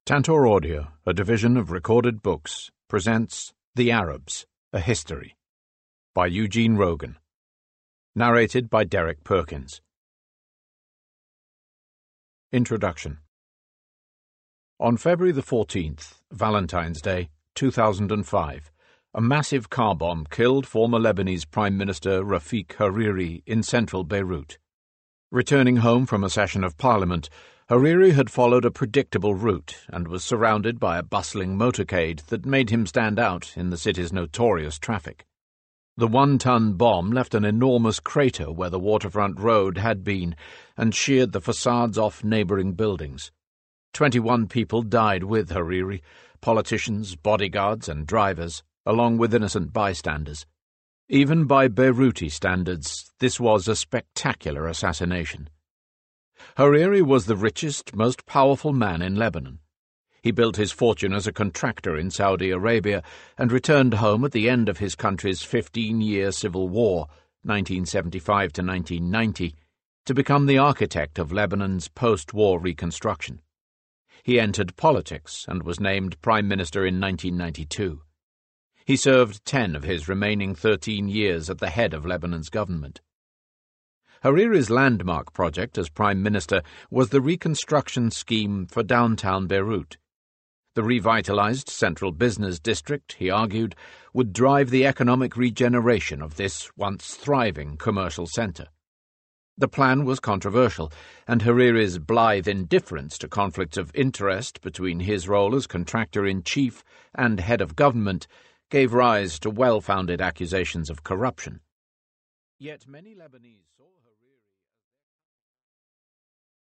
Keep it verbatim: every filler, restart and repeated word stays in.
Tantor Audio, a division of Recorded Books, presents The Arabs, A History, by Eugene Rogan. Narrated by Derek Perkins. Introduction. On February the fourteenth, Valentine's Day, two thousand five, a massive car bomb killed former Lebanese Prime Minister Rafik Hariri in central Beirut. Returning home from a session of Parliament, Hariri had followed a predictable route and was surrounded by a bustling motorcade that made him stand out in the city's notorious traffic. The one-ton bomb left an enormous crater where the waterfront road had been and sheared the facades off neighbouring buildings. Twenty-one people died with Hariri, politicians, bodyguards and drivers, along with innocent bystanders. Even by Beiruti standards, this was a spectacular assassination. Hariri was the richest, most powerful man in Lebanon. He built his fortune as a contractor in Saudi Arabia and returned home at the end of his country's fifteen-year civil war, nineteen seventy-five to nineteen ninety, to become the architect of Lebanon's post-war reconstruction. He entered politics and was named Prime Minister in nineteen ninety-two. He served ten of his remaining thirteen years at the head of Lebanon's government. Hariri's landmark project as Prime Minister was the reconstruction scheme for downtown Beirut. The revitalized central business district, he argued, would drive the economic regeneration of this once thriving commercial center. The plan was controversial, and Hariri's blithe indifference to conflicts of interest between his role as contractor-in-chief and head of government gave rise to well-founded accusations of corruption. Yet many Lebanese saw